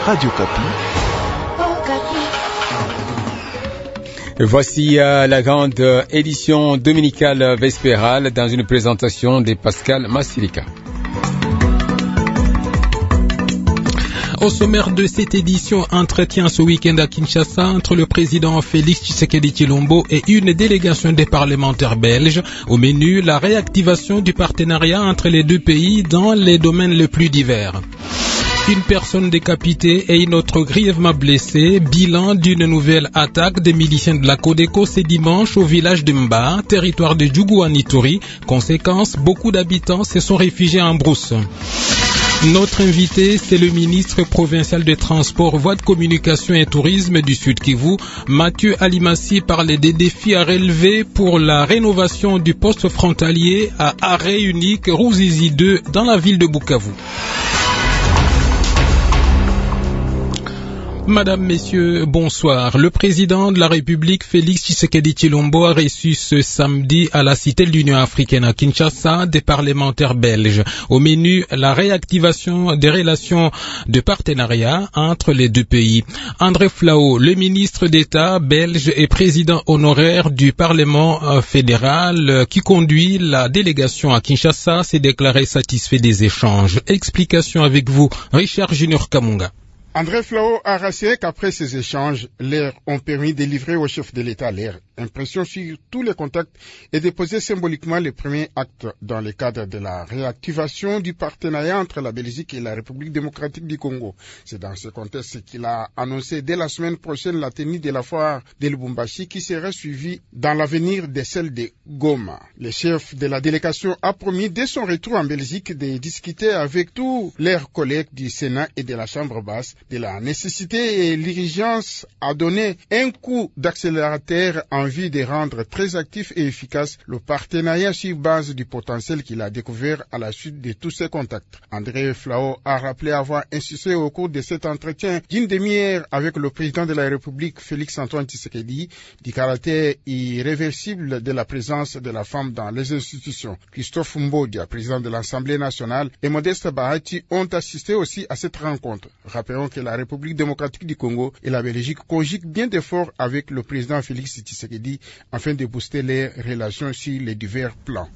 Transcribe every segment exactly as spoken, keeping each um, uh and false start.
Radio Kapi. Voici euh, la grande euh, édition dominicale vespérale dans une présentation de Pascal Massilika. Au sommaire de cette édition, entretien ce week-end à Kinshasa entre le président Félix Tshisekedi Tshilombo et une délégation des parlementaires belges. Au menu, la réactivation du partenariat entre les deux pays dans les domaines les plus divers. Une personne décapitée et une autre grièvement blessée. Bilan d'une nouvelle attaque des miliciens de la Codeco ce dimanche au village de Mba, territoire de Djougouan-Ituri. Conséquence, beaucoup d'habitants se sont réfugiés en brousse. Notre invité, c'est le ministre provincial des Transports, Voies de Communication et Tourisme du Sud Kivu, Mathieu Alimassi, parle des défis à relever pour la rénovation du poste frontalier à arrêt unique Ruzizi deux dans la ville de Bukavu. Madame, Messieurs, bonsoir. Le président de la République, Félix Tshisekedi Tshilombo, a reçu ce samedi à la Cité de l'Union africaine à Kinshasa des parlementaires belges. Au menu, la réactivation des relations de partenariat entre les deux pays. André Flao, le ministre d'État belge et président honoraire du Parlement fédéral qui conduit la délégation à Kinshasa, s'est déclaré satisfait des échanges. Explication avec vous, Richard Junior Kamunga. André Flao a rassuré qu'après ces échanges, l'air ont permis de livrer au chef de l'État l'air impression sur tous les contacts et de poser symboliquement les premiers actes dans le cadre de la réactivation du partenariat entre la Belgique et la République démocratique du Congo. C'est dans ce contexte qu'il a annoncé dès la semaine prochaine la tenue de la foire de Lubumbashi qui sera suivie dans l'avenir de celle de Goma. Le chef de la délégation a promis dès son retour en Belgique de discuter avec tous leurs collègues du Sénat et de la Chambre basse de la nécessité et l'urgence à donner un coup d'accélérateur en vue de rendre très actif et efficace le partenariat sur base du potentiel qu'il a découvert à la suite de tous ses contacts. André Flao a rappelé avoir insisté au cours de cet entretien d'une demi-heure avec le président de la République, Félix Antoine Tshisekedi, du caractère irréversible de la présence de la femme dans les institutions. Christophe Mbodia, président de l'Assemblée nationale, et Modeste Bahati ont assisté aussi à cette rencontre. Rappelons que la République démocratique du Congo et la Belgique conjuguent bien d'efforts avec le président Félix Tshisekedi afin de booster les relations sur les divers plans.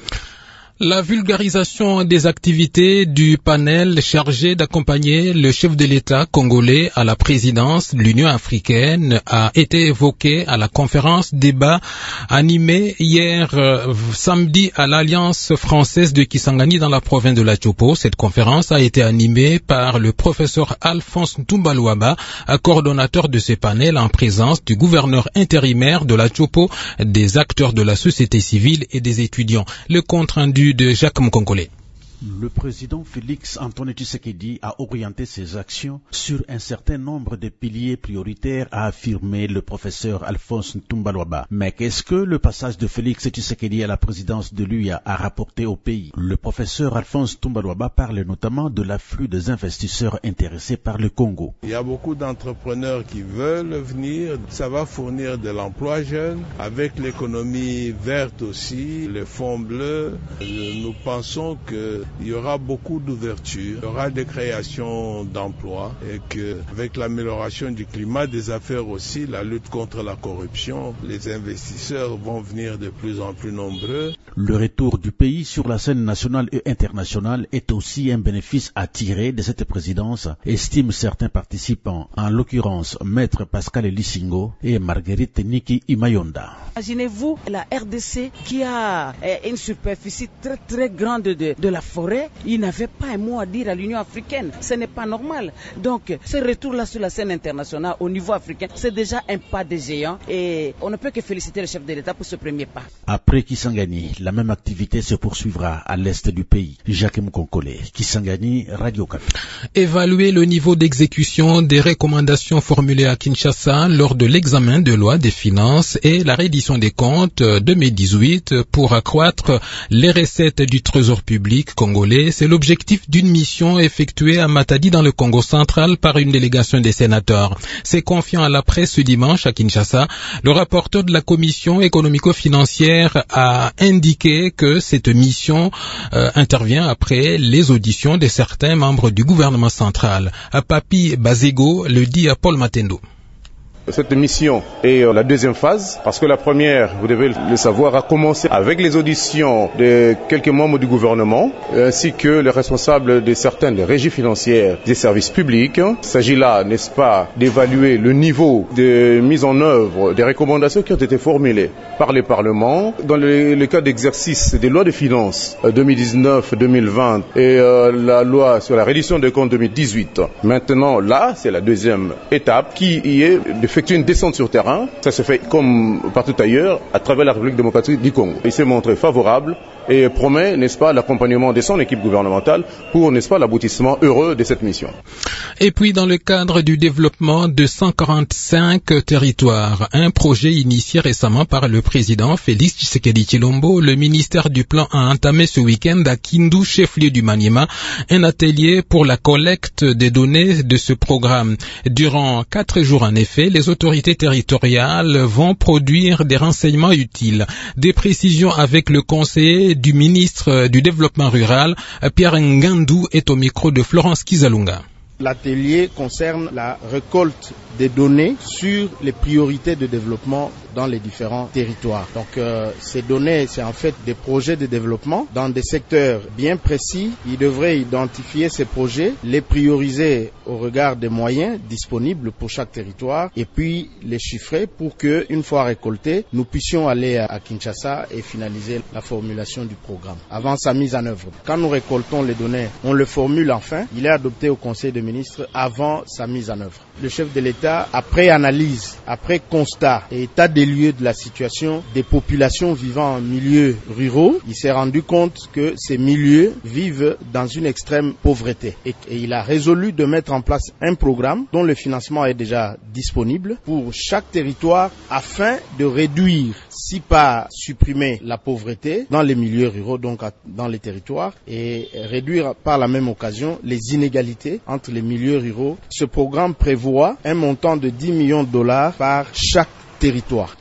La vulgarisation des activités du panel chargé d'accompagner le chef de l'État congolais à la présidence de l'Union africaine a été évoquée à la conférence débat animée hier euh, samedi à l'Alliance française de Kisangani dans la province de la Tchopo. Cette conférence a été animée par le professeur Alphonse Ntumbalouaba, coordonnateur de ce panel en présence du gouverneur intérimaire de la Tchopo, des acteurs de la société civile et des étudiants. Le compte rendu de Jacques Mkonkole. Le président Félix Antoine Tshisekedi a orienté ses actions sur un certain nombre de piliers prioritaires, a affirmé le professeur Alphonse Ntumbalouaba. Mais qu'est-ce que le passage de Félix Tshisekedi à la présidence de l'U A a rapporté au pays? Le professeur Alphonse Ntumbalouaba parle notamment de l'afflux des investisseurs intéressés par le Congo. Il y a beaucoup d'entrepreneurs qui veulent venir. Ça va fournir de l'emploi jeune. Avec l'économie verte aussi, les fonds bleus, nous pensons que il y aura beaucoup d'ouverture, il y aura des créations d'emplois et qu'avec l'amélioration du climat des affaires aussi, la lutte contre la corruption, les investisseurs vont venir de plus en plus nombreux. Le retour du pays sur la scène nationale et internationale est aussi un bénéfice à tirer de cette présidence, estiment certains participants, en l'occurrence Maître Pascal Lissingo et Marguerite Niki Imayonda. Imaginez-vous la R D C qui a une superficie très très grande de, de la forêt, il n'avait pas un mot à dire à l'Union africaine. Ce n'est pas normal. Donc, ce retour-là sur la scène internationale au niveau africain, c'est déjà un pas de géant et on ne peut que féliciter le chef de l'État pour ce premier pas. Après Kisangani, la même activité se poursuivra à l'est du pays. Jacques Mkonkole, Kisangani, Radio Kapi. Évaluer le niveau d'exécution des recommandations formulées à Kinshasa lors de l'examen de loi des finances et la reddition des comptes deux mille dix-huit pour accroître les recettes du trésor public congolais. C'est l'objectif d'une mission effectuée à Matadi dans le Congo central par une délégation des sénateurs. C'est confiant à la presse ce dimanche à Kinshasa. Le rapporteur de la commission économico-financière a indiqué que cette mission euh, intervient après les auditions de certains membres du gouvernement central. À Papi Bazego le dit à Paul Matendo. Cette mission est la deuxième phase, parce que la première, vous devez le savoir, a commencé avec les auditions de quelques membres du gouvernement, ainsi que les responsables de certaines régies financières des services publics. Il s'agit là, n'est-ce pas, d'évaluer le niveau de mise en œuvre des recommandations qui ont été formulées par les parlements dans le, le cas d'exercice des lois de finances deux mille dix-neuf deux mille vingt et euh, la loi sur la reddition des comptes deux mille dix-huit. Maintenant, là, c'est la deuxième étape qui y est de effectuer une descente sur terrain. Ça se fait comme partout ailleurs à travers la République démocratique du Congo. Il s'est montré favorable et promet, n'est-ce pas, l'accompagnement de son équipe gouvernementale pour, n'est-ce pas, l'aboutissement heureux de cette mission. Et puis, dans le cadre du développement de cent quarante-cinq territoires, un projet initié récemment par le président Félix Tshisekedi Tshilombo, le ministère du Plan a entamé ce week-end à Kindu, chef-lieu du Maniema, un atelier pour la collecte des données de ce programme. Durant quatre jours, en effet, les autorités territoriales vont produire des renseignements utiles. Des précisions avec le conseiller du ministre du Développement rural, Pierre Ngandou, est au micro de Florence Kizalunga. L'atelier concerne la récolte des données sur les priorités de développement dans les différents territoires. Donc euh, ces données, c'est en fait des projets de développement dans des secteurs bien précis. Ils devraient identifier ces projets, les prioriser au regard des moyens disponibles pour chaque territoire et puis les chiffrer pour que, une fois récoltés, nous puissions aller à Kinshasa et finaliser la formulation du programme avant sa mise en œuvre. Quand nous récoltons les données, on le formule enfin. Il est adopté au Conseil des ministres avant sa mise en œuvre. Le chef de l'État, après analyse, après constat et état des lieux de la situation des populations vivant en milieux ruraux, il s'est rendu compte que ces milieux vivent dans une extrême pauvreté. Et, et il a résolu de mettre en place un programme dont le financement est déjà disponible pour chaque territoire afin de réduire, si pas supprimer la pauvreté dans les milieux ruraux, donc dans les territoires, et réduire par la même occasion les inégalités entre les milieux ruraux. Ce programme prévoit un montant de dix millions de dollars par chaque territoire.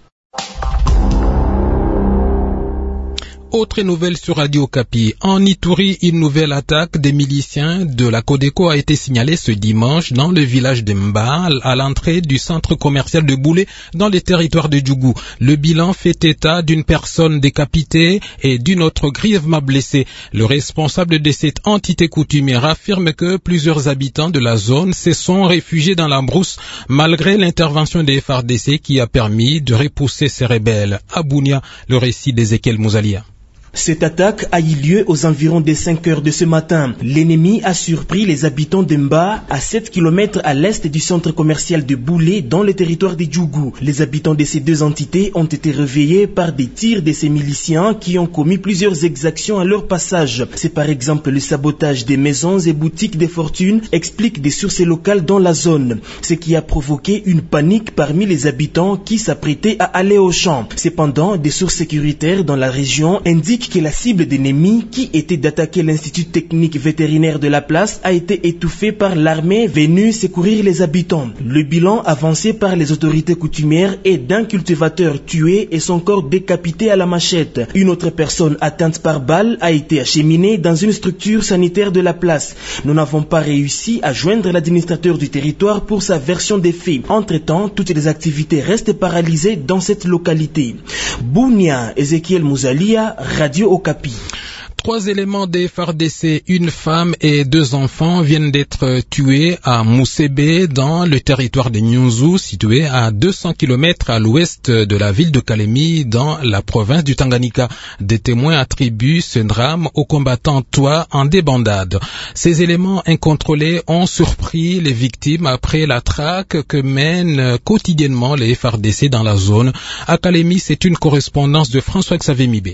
Autre nouvelle sur Radio Okapi. En Ituri, une nouvelle attaque des miliciens de la Codeco a été signalée ce dimanche dans le village de Mbal, à l'entrée du centre commercial de Boulé, dans les territoires de Djougou. Le bilan fait état d'une personne décapitée et d'une autre grièvement blessée. Le responsable de cette entité coutumière affirme que plusieurs habitants de la zone se sont réfugiés dans la brousse malgré l'intervention des F R D C qui a permis de repousser ces rebelles. À Bounia, le récit d'Ezekiel Mouzalia. Cette attaque a eu lieu aux environs des cinq heures de ce matin. L'ennemi a surpris les habitants d'Emba, à sept kilomètres à l'est du centre commercial de Boulé, dans le territoire de Djougou. Les habitants de ces deux entités ont été réveillés par des tirs de ces miliciens qui ont commis plusieurs exactions à leur passage. C'est par exemple le sabotage des maisons et boutiques de fortune, expliquent des sources locales dans la zone. Ce qui a provoqué une panique parmi les habitants qui s'apprêtaient à aller au champ. Cependant, des sources sécuritaires dans la région indiquent que la cible d'ennemi, qui était d'attaquer l'institut technique vétérinaire de la place, a été étouffée par l'armée venue secourir les habitants. Le bilan avancé par les autorités coutumières est d'un cultivateur tué et son corps décapité à la machette. Une autre personne atteinte par balle a été acheminée dans une structure sanitaire de la place. Nous n'avons pas réussi à joindre l'administrateur du territoire pour sa version des faits. Entre-temps, toutes les activités restent paralysées dans cette localité. Bounia, Ezekiel Mouzalia, Radio Okapi. Trois éléments des F R D C, une femme et deux enfants viennent d'être tués à Moussébé dans le territoire de Nyunzu, situé à deux cents kilomètres à l'ouest de la ville de Kalemi dans la province du Tanganyika. Des témoins attribuent ce drame aux combattants Toa en débandade. Ces éléments incontrôlés ont surpris les victimes après la traque que mènent quotidiennement les F R D C dans la zone. À Kalemi, c'est une correspondance de François-Xavier Mibé.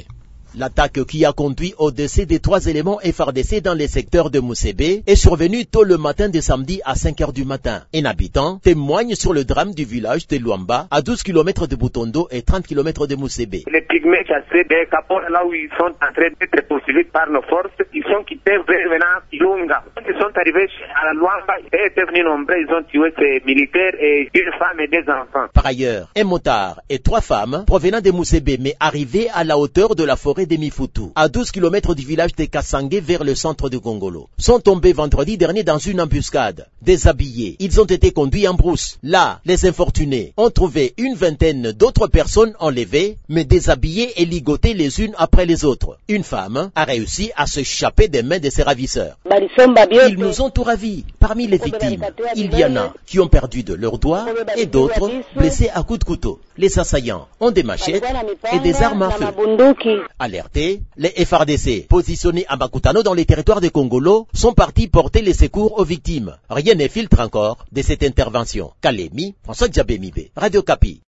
L'attaque qui a conduit au décès des trois éléments F R D C dans les secteurs de Moussébé est survenue tôt le matin de samedi à cinq heures du matin. Un habitant témoigne sur le drame du village de Luamba, à douze kilomètres de Boutondo et trente kilomètres de Moussébé. Les pygmées chassés des capots, là où ils sont en train d'être poursuivis par nos forces, ils sont quittés vers maintenant Ilunga. Quand ils sont arrivés à la Luamba, ils étaient venus nombreux, ils ont tué ces militaires et une femme et des enfants. Par ailleurs, un motard et trois femmes provenant de Moussébé mais arrivés à la hauteur de la forêt de Mifoutou, à douze kilomètres du village de Kassangé vers le centre de Gongolo, sont tombés vendredi dernier dans une embuscade. Déshabillés, ils ont été conduits en brousse. Là, les infortunés ont trouvé une vingtaine d'autres personnes enlevées, mais déshabillées et ligotées les unes après les autres. Une femme a réussi à s'échapper des mains de ses ravisseurs. Ils nous ont tout ravis. Parmi les victimes, il y en a qui ont perdu de leurs doigts et d'autres blessés à coups de couteau. Les assaillants ont des machettes et des armes à feu. Alertés, les F R D C, positionnés à Makutano dans les territoires de Kongolo, sont partis porter les secours aux victimes. Rien ne filtre encore de cette intervention. Kalemi, François Djabemibe, Radio Kapi.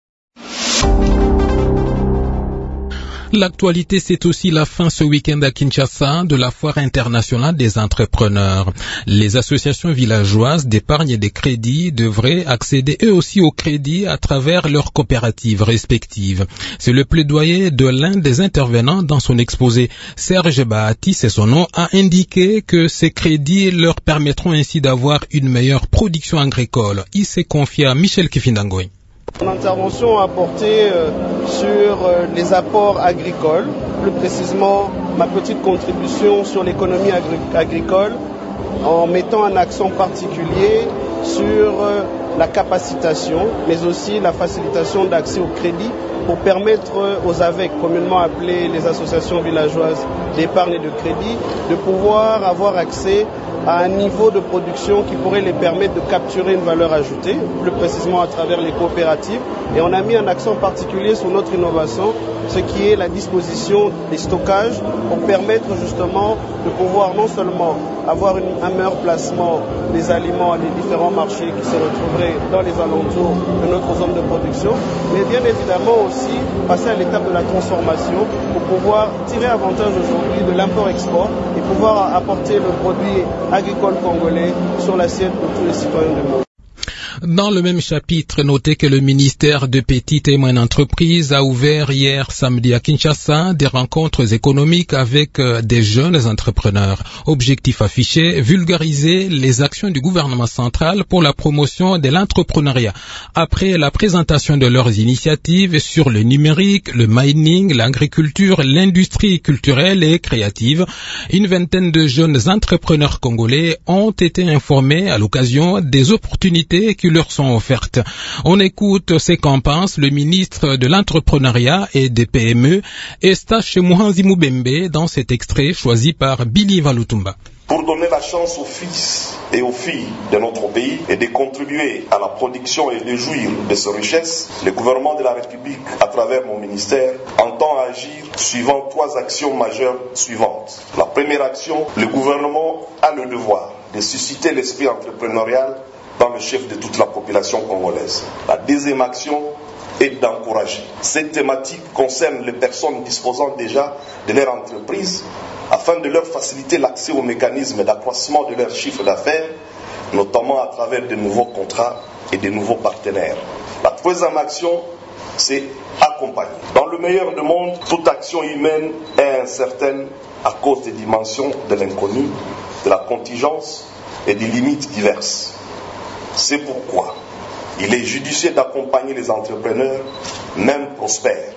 L'actualité, c'est aussi la fin ce week-end à Kinshasa de la foire internationale des entrepreneurs. Les associations villageoises d'épargne et de crédit devraient accéder eux aussi au crédit à travers leurs coopératives respectives. C'est le plaidoyer de l'un des intervenants dans son exposé. Serge Bahati, c'est son nom, a indiqué que ces crédits leur permettront ainsi d'avoir une meilleure production agricole. Il s'est confié à Michel Kifindangoy. Mon intervention a porté euh, sur euh, les apports agricoles, plus précisément ma petite contribution sur l'économie agri- agricole en mettant un accent particulier sur euh, la capacitation, mais aussi la facilitation d'accès au crédit pour permettre aux A V E C, communément appelées les associations villageoises d'épargne et de crédit, de pouvoir avoir accès à un niveau de production qui pourrait les permettre de capturer une valeur ajoutée, plus précisément à travers les coopératives. Et on a mis un accent particulier sur notre innovation, ce qui est la disposition des stockages pour permettre justement de pouvoir non seulement avoir une, un meilleur placement des aliments à des différents marchés qui se retrouveraient dans les alentours de notre zone de production, mais bien évidemment aussi passer à l'étape de la transformation pour pouvoir tirer avantage aujourd'hui de l'import-export et pouvoir apporter le produit agricole congolais sur l'assiette de tous les citoyens du monde. Dans le même chapitre, notez que le ministère de Petites et Moyennes Entreprises a ouvert hier samedi à Kinshasa des rencontres économiques avec des jeunes entrepreneurs. Objectif affiché, vulgariser les actions du gouvernement central pour la promotion de l'entrepreneuriat. Après la présentation de leurs initiatives sur le numérique, le mining, l'agriculture, l'industrie culturelle et créative, une vingtaine de jeunes entrepreneurs congolais ont été informés à l'occasion des opportunités qui leur sont offertes. On écoute ce qu'en pense le ministre de l'entrepreneuriat et des P M E, Eustache Muhanzi Mubembe, dans cet extrait choisi par Billy Valutumba. Pour donner la chance aux fils et aux filles de notre pays et de contribuer à la production et de jouir de ces richesses, le gouvernement de la République, à travers mon ministère, entend agir suivant trois actions majeures suivantes. La première action, le gouvernement a le devoir de susciter l'esprit entrepreneurial dans le chef de toute la population congolaise. La deuxième action est d'encourager. Cette thématique concerne les personnes disposant déjà de leur entreprise afin de leur faciliter l'accès aux mécanismes d'accroissement de leur chiffre d'affaires, notamment à travers de nouveaux contrats et de nouveaux partenaires. La troisième action, c'est accompagner. Dans le meilleur des mondes, toute action humaine est incertaine à cause des dimensions de l'inconnu, de la contingence et des limites diverses. C'est pourquoi il est judicieux d'accompagner les entrepreneurs, même prospères.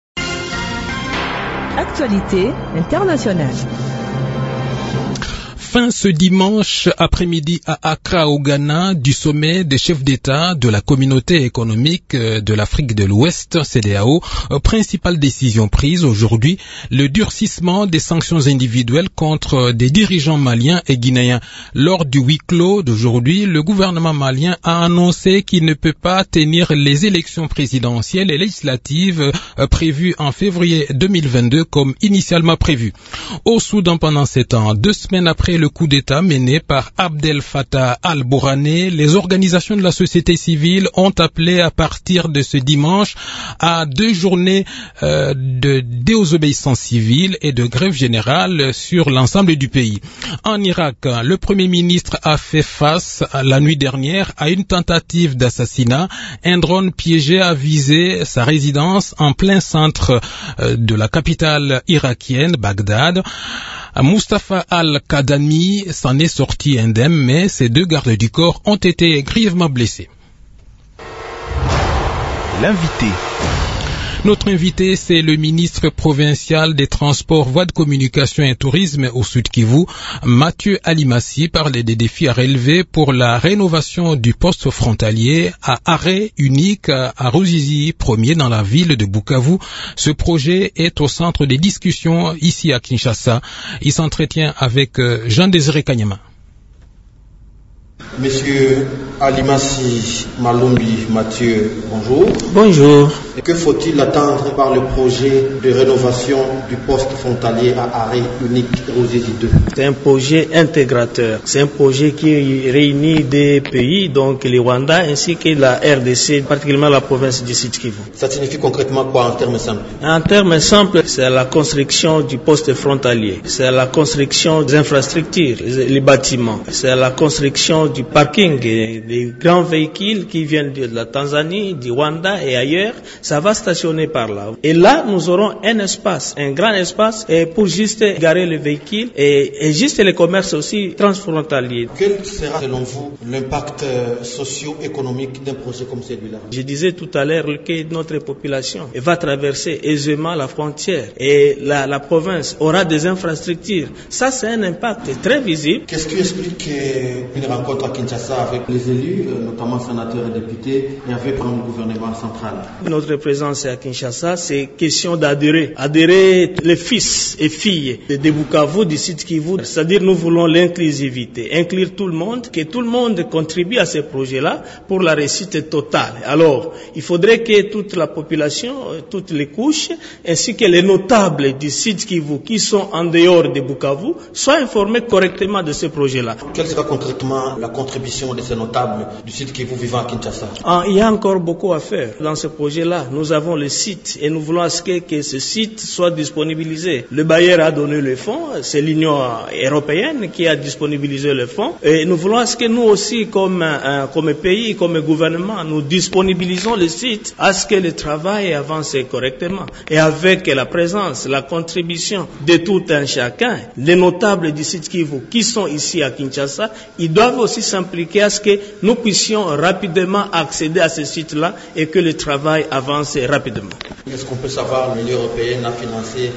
Actualité internationale. Fin ce dimanche après-midi à Accra au Ghana du sommet des chefs d'État de la communauté économique de l'Afrique de l'Ouest, C E D E A O, principale décision prise aujourd'hui, le durcissement des sanctions individuelles contre des dirigeants maliens et guinéens. Lors du huis clos d'aujourd'hui, le gouvernement malien a annoncé qu'il ne peut pas tenir les élections présidentielles et législatives prévues en février deux mille vingt-deux comme initialement prévu. Au Soudan pendant sept ans, deux semaines après le le coup d'État mené par Abdel Fattah al-Burhani, les organisations de la société civile ont appelé à partir de ce dimanche à deux journées euh, de désobéissance civile et de grève générale sur l'ensemble du pays. En Irak, le Premier ministre a fait face la nuit dernière à une tentative d'assassinat. Un drone piégé a visé sa résidence en plein centre euh, de la capitale irakienne, Bagdad. Mustafa al-Kadami s'en est sorti indemne, mais ses deux gardes du corps ont été grièvement blessés. L'invité. Notre invité, c'est le ministre provincial des Transports, Voies de Communication et Tourisme au Sud Kivu, Mathieu Alimassi, parlait des défis à relever pour la rénovation du poste frontalier à arrêt unique à Ruzizi, premier dans la ville de Bukavu. Ce projet est au centre des discussions ici à Kinshasa. Il s'entretient avec Jean-Désiré Kanyama. Monsieur Alimassi Malumbi Mathieu, bonjour. Bonjour. Et que faut-il attendre par le projet de rénovation du poste frontalier à arrêt unique Ruzizi deux? C'est un projet intégrateur. C'est un projet qui réunit des pays, donc le Rwanda ainsi que la R D C, particulièrement la province du Sud Kivu. Ça signifie concrètement quoi en termes simples? En termes simples, c'est la construction du poste frontalier. C'est la construction des infrastructures, les bâtiments. C'est la construction du parking des grands véhicules qui viennent de la Tanzanie, du Rwanda et ailleurs. Ça va stationner par là. Et là, nous aurons un espace, un grand espace pour juste garer les véhicules et, et juste les commerces aussi transfrontaliers. Quel sera selon vous l'impact socio-économique d'un projet comme celui-là? Je disais tout à l'heure que notre population va traverser aisément la frontière et la, la province aura des infrastructures. Ça, c'est un impact très visible. Qu'est-ce qui explique une rencontre à Kinshasa avec les élus, notamment sénateurs et députés, et avec le gouvernement central? Notre présence à Kinshasa, c'est question d'adhérer. Adhérer les fils et filles de Bukavu, du Sud Kivu, c'est-à-dire nous voulons l'inclusivité, inclure tout le monde, que tout le monde contribue à ces projets-là pour la réussite totale. Alors, il faudrait que toute la population, toutes les couches, ainsi que les notables du Sud Kivu qui sont en dehors de Bukavu, soient informés correctement de ce projet-là. Quelle sera concrètement la contribution de ces notables du Sud Kivu vivant à Kinshasa? Ah, il y a encore beaucoup à faire dans ce projet-là. Nous avons le site et nous voulons à ce que, que ce site soit disponibilisé. Le bailleur a donné le fonds, c'est l'Union européenne qui a disponibilisé le fonds. Et nous voulons à ce que nous aussi, comme, euh, comme pays, comme gouvernement, nous disponibilisons le site à ce que le travail avance correctement. Et avec la présence, la contribution de tout un chacun, les notables du Sud Kivu qui sont ici à Kinshasa, ils doivent aussi s'impliquer à ce que nous puissions rapidement accéder à ce site-là et que le travail avance rapidement. Est-ce qu'on peut savoir l'Union européenne a financé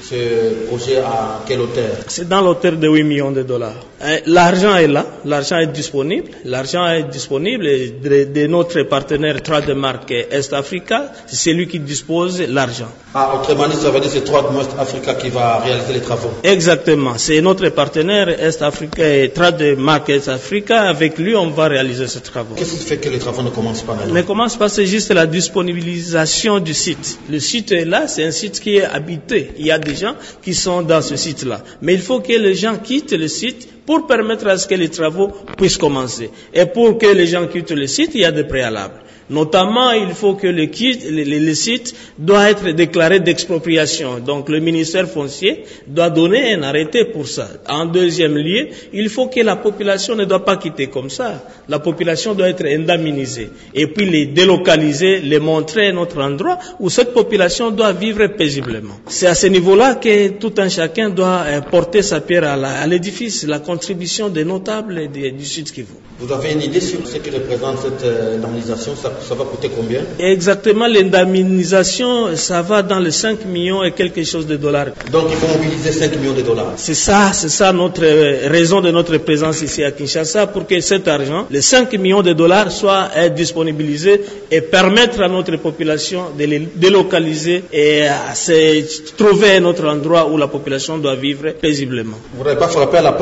ce projet à quelle hauteur? C'est dans l'hauteur de huit millions de dollars. L'argent est là, l'argent est disponible, l'argent est disponible de, de notre partenaire Trademark Est Africa, c'est lui qui dispose de l'argent. Ah, autrement dit, ça veut dire que c'est Trademark Africa qui va réaliser les travaux? Exactement, c'est notre partenaire Est Africa et Trademark Est Africa, avec lui on va réaliser ces travaux. Qu'est-ce qui fait que les travaux ne commencent pas maintenant? Ne commencent pas, c'est juste la disponibilisation du site. Le site est là, c'est un site qui est habité, il y a des gens qui sont dans ce site-là. Mais il faut que les gens quittent le site pour permettre à ce que les travaux puissent commencer. Et pour que les gens quittent le site, il y a des préalables. Notamment, il faut que le, le, le, le site doit être déclaré d'expropriation. Donc, le ministère foncier doit donner un arrêté pour ça. En deuxième lieu, il faut que la population ne doit pas quitter comme ça. La population doit être indemnisée. Et puis, les délocaliser, les montrer un autre endroit où cette population doit vivre paisiblement. C'est à ce niveau-là que tout un chacun doit porter sa pierre à l'édifice, la, la contribution des notables du, du Sud Kivu. Vous avez une idée sur ce que représente cette euh, indemnisation? Ça, ça va coûter combien? Exactement, l'indemnisation, ça va dans les cinq millions et quelque chose de dollars. Donc il faut mobiliser cinq millions de dollars? C'est ça, c'est ça notre euh, raison de notre présence ici à Kinshasa, pour que cet argent, les cinq millions de dollars, soit euh, disponibilisé et permettre à notre population de les délocaliser et à se trouver un autre endroit où la population doit vivre paisiblement. Vous n'avez pas frappé à la porte du gouvernement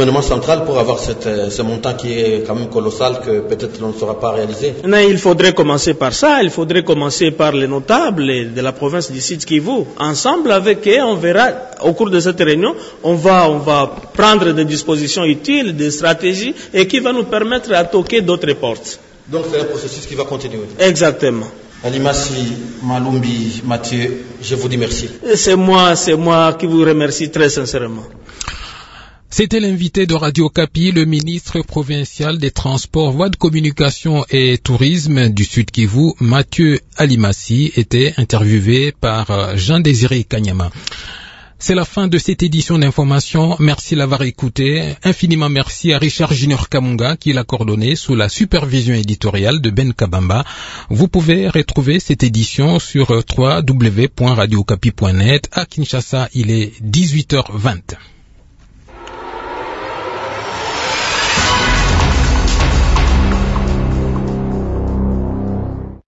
gouvernement central pour avoir cette, ce montant qui est quand même colossal que peut-être on ne saura pas réaliser? Mais il faudrait commencer par ça, il faudrait commencer par les notables de la province du Sud Kivu. Ensemble avec eux, on verra au cours de cette réunion, on va, on va prendre des dispositions utiles, des stratégies et qui va nous permettre à toquer d'autres portes. Donc c'est un processus qui va continuer. Exactement. Alimasi Malumbi Mathieu, je vous dis merci. C'est moi, c'est moi qui vous remercie très sincèrement. C'était l'invité de Radio Kapi, le ministre provincial des Transports, Voies de Communication et Tourisme du Sud Kivu, Mathieu Alimasi, était interviewé par Jean-Désiré Kanyama. C'est la fin de cette édition d'information. Merci de l'avoir écouté. Infiniment merci à Richard Junior Kamunga qui l'a coordonné sous la supervision éditoriale de Ben Kabamba. Vous pouvez retrouver cette édition sur w w w point radio kapi point net. À Kinshasa, il est dix-huit heures vingt.